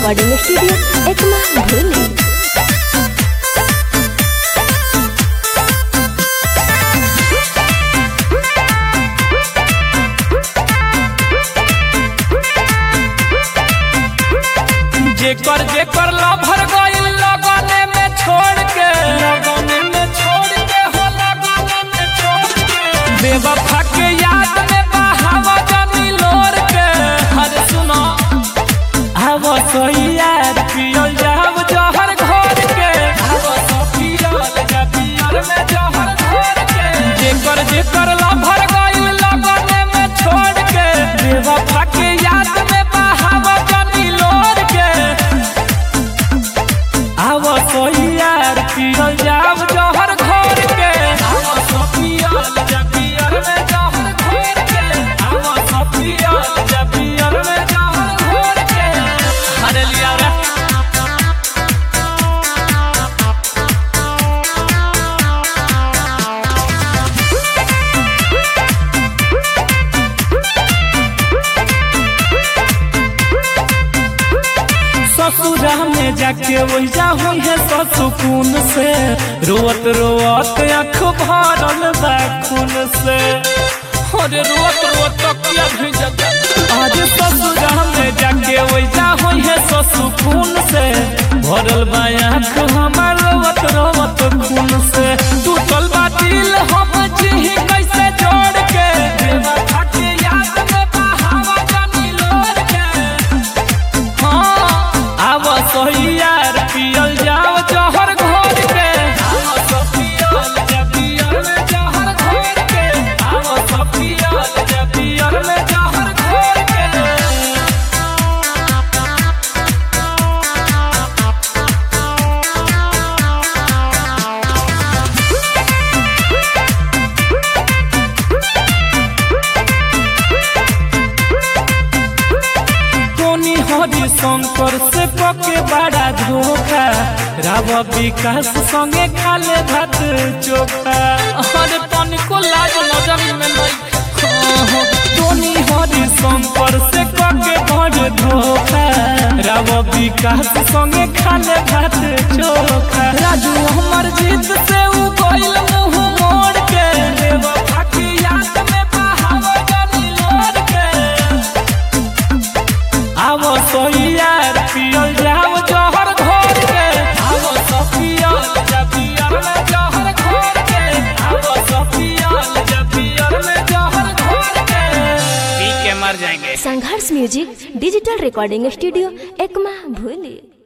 Recording studio Ekma भूली। जेकर जेकर लभर गइल लगने में छोड़ के हो लगने में छोड़ के बेवफा के याद में बहावा जमी लोर के। अरे सुनो आवा सोई यार पियल जाव जहर घोर के आवा सो पियल जा पियर में जहर घोर के। जेकर जेकर लभर गइल लगने में छोड़ के बेवफा के याद में बहावा जमी लोर के। आवा सोई यार पियल जाव जहर घोर के आवा सो पियल जा पियर में जहर घोर के आवा सो पियल जा पियर में जहर घोर के। अरे लिया रे ससुरा में जाके वैजा हुई है सुकून से रोवत रोवत आँख भरल बा खून से। अरे रोवत रोवत तकिया भीज आज ससुरा में जाके वैजा हुई है सुकून से भरल बा आँख हमार रोवत रोवत खून से। टूटल बा दिल हम जी कैसे जोड़ के बेवफा के याद में बहावा जमी लोर के। आवा सोई यार पियल जाव जहर घोर के आवा सो पियल जा पियर में जहर घोर के आवा सो पियल जा पियर में जहर घोर के। टोनी हरि शंकर से पके बड़ा धोखा राव विकास संगे खाले भात चोखा। अरे पानी को लाज नजर में नहीं टोनी हरि शंकर से पके बड़ धोखा राव विकास संगे खाले भात चोखा। राजू हमर जीत से उ गइल मुंह मोड़ के बेवफा की याद में बहावा जमी लोर के। आवा सोई यार पियल जाव जहर घोर के आवा सो पियल जा पियर में जहर घोर के आवा सो पियल जा पियर में जहर घोर के। पी के मर जाएंगे। Sangharsh music digital recording studio Ekma भूली।